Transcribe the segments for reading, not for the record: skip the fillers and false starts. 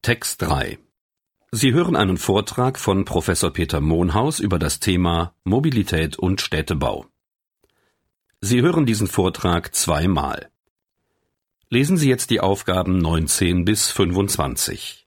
Text 3. Sie hören einen Vortrag von Professor Peter Mohnhaus über das Thema Mobilität und Städtebau. Sie hören diesen Vortrag 2-mal. Lesen Sie jetzt die Aufgaben 19 bis 25.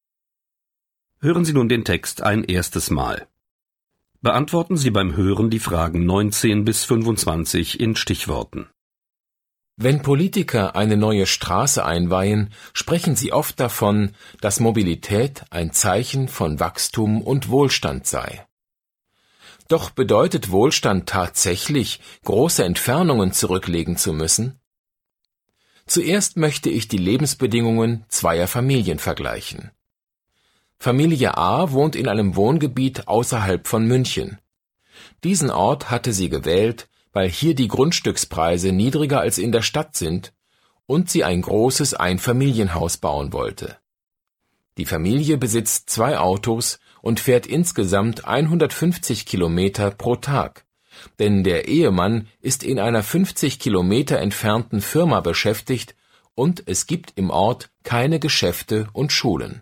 Hören Sie nun den Text ein erstes Mal. Beantworten Sie beim Hören die Fragen 19 bis 25 in Stichworten. Wenn Politiker eine neue Straße einweihen, sprechen sie oft davon, dass Mobilität ein Zeichen von Wachstum und Wohlstand sei. Doch bedeutet Wohlstand tatsächlich, große Entfernungen zurücklegen zu müssen? Zuerst möchte ich die Lebensbedingungen zweier Familien vergleichen. Familie A wohnt in einem Wohngebiet außerhalb von München. Diesen Ort hatte sie gewählt, weil hier die Grundstückspreise niedriger als in der Stadt sind und sie ein großes Einfamilienhaus bauen wollte. Die Familie besitzt 2 Autos und fährt insgesamt 150 Kilometer pro Tag, denn der Ehemann ist in einer 50 Kilometer entfernten Firma beschäftigt und es gibt im Ort keine Geschäfte und Schulen.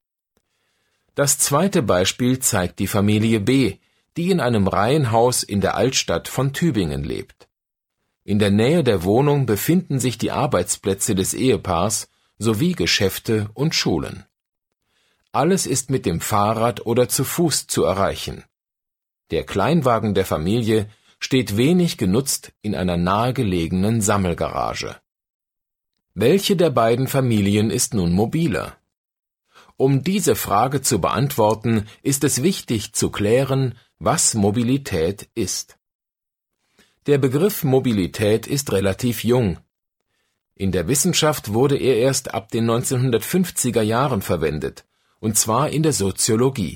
Das zweite Beispiel zeigt die Familie B, die in einem Reihenhaus in der Altstadt von Tübingen lebt. In der Nähe der Wohnung befinden sich die Arbeitsplätze des Ehepaars sowie Geschäfte und Schulen. Alles ist mit dem Fahrrad oder zu Fuß zu erreichen. Der Kleinwagen der Familie steht wenig genutzt in einer nahegelegenen Sammelgarage. Welche der beiden Familien ist nun mobiler? Um diese Frage zu beantworten, ist es wichtig zu klären, was Mobilität ist. Der Begriff Mobilität ist relativ jung. In der Wissenschaft wurde er erst ab den 1950er Jahren verwendet, und zwar in der Soziologie.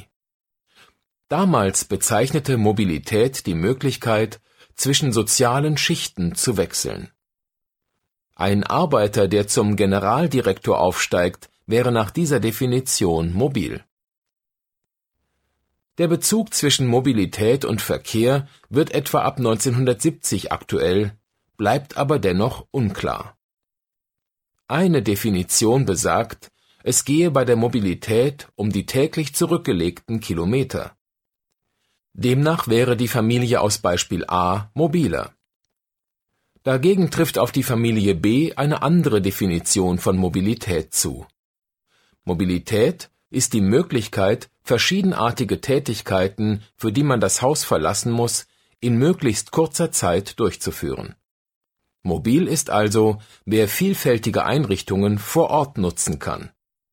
Damals bezeichnete Mobilität die Möglichkeit, zwischen sozialen Schichten zu wechseln. Ein Arbeiter, der zum Generaldirektor aufsteigt, wäre nach dieser Definition mobil. Der Bezug zwischen Mobilität und Verkehr wird etwa ab 1970 aktuell, bleibt aber dennoch unklar. Eine Definition besagt, es gehe bei der Mobilität um die täglich zurückgelegten Kilometer. Demnach wäre die Familie aus Beispiel A mobiler. Dagegen trifft auf die Familie B eine andere Definition von Mobilität zu. Mobilität ist die Möglichkeit, verschiedenartige Tätigkeiten, für die man das Haus verlassen muss, in möglichst kurzer Zeit durchzuführen. Mobil ist also, wer vielfältige Einrichtungen vor Ort nutzen kann.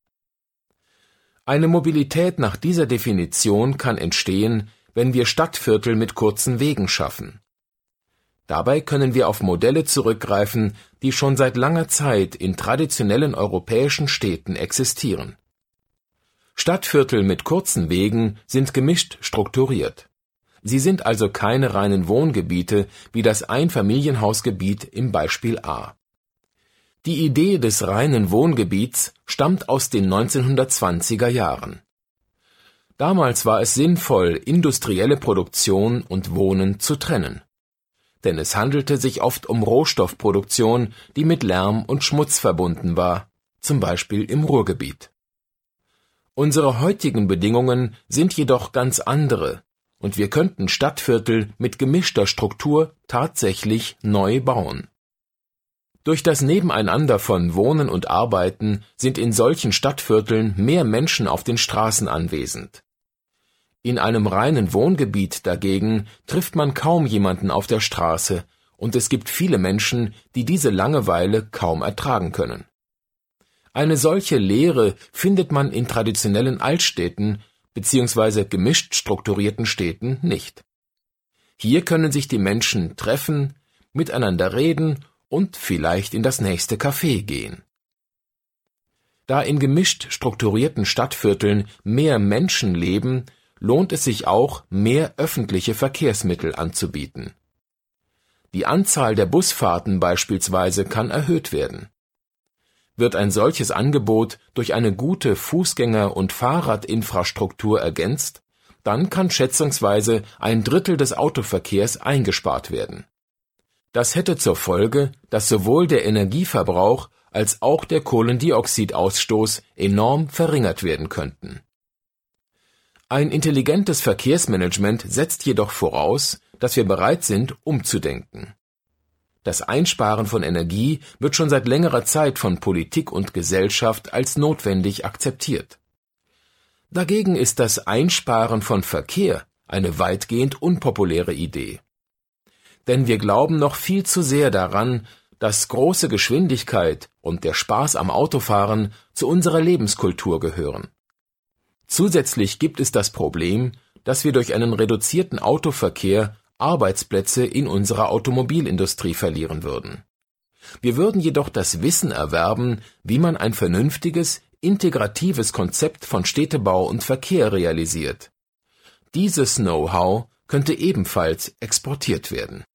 Eine Mobilität nach dieser Definition kann entstehen, wenn wir Stadtviertel mit kurzen Wegen schaffen. Dabei können wir auf Modelle zurückgreifen, die schon seit langer Zeit in traditionellen europäischen Städten existieren. Stadtviertel mit kurzen Wegen sind gemischt strukturiert. Sie sind also keine reinen Wohngebiete wie das Einfamilienhausgebiet im Beispiel A. Die Idee des reinen Wohngebiets stammt aus den 1920er Jahren. Damals war es sinnvoll, industrielle Produktion und Wohnen zu trennen. Denn es handelte sich oft um Rohstoffproduktion, die mit Lärm und Schmutz verbunden war, zum Beispiel im Ruhrgebiet. Unsere heutigen Bedingungen sind jedoch ganz andere, und wir könnten Stadtviertel mit gemischter Struktur tatsächlich neu bauen. Durch das Nebeneinander von Wohnen und Arbeiten sind in solchen Stadtvierteln mehr Menschen auf den Straßen anwesend. In einem reinen Wohngebiet dagegen trifft man kaum jemanden auf der Straße, und es gibt viele Menschen, die diese Langeweile kaum ertragen können. Eine solche Leere findet man in traditionellen Altstädten bzw. gemischt strukturierten Städten nicht. Hier können sich die Menschen treffen, miteinander reden und vielleicht in das nächste Café gehen. Da in gemischt strukturierten Stadtvierteln mehr Menschen leben, lohnt es sich auch, mehr öffentliche Verkehrsmittel anzubieten. Die Anzahl der Busfahrten beispielsweise kann erhöht werden. Wird ein solches Angebot durch eine gute Fußgänger- und Fahrradinfrastruktur ergänzt, dann kann schätzungsweise 1/3 des Autoverkehrs eingespart werden. Das hätte zur Folge, dass sowohl der Energieverbrauch als auch der Kohlendioxidausstoß enorm verringert werden könnten. Ein intelligentes Verkehrsmanagement setzt jedoch voraus, dass wir bereit sind, umzudenken. Das Einsparen von Energie wird schon seit längerer Zeit von Politik und Gesellschaft als notwendig akzeptiert. Dagegen ist das Einsparen von Verkehr eine weitgehend unpopuläre Idee. Denn wir glauben noch viel zu sehr daran, dass große Geschwindigkeit und der Spaß am Autofahren zu unserer Lebenskultur gehören. Zusätzlich gibt es das Problem, dass wir durch einen reduzierten Autoverkehr Arbeitsplätze in unserer Automobilindustrie verlieren würden. Wir würden jedoch das Wissen erwerben, wie man ein vernünftiges, integratives Konzept von Städtebau und Verkehr realisiert. Dieses Know-how könnte ebenfalls exportiert werden.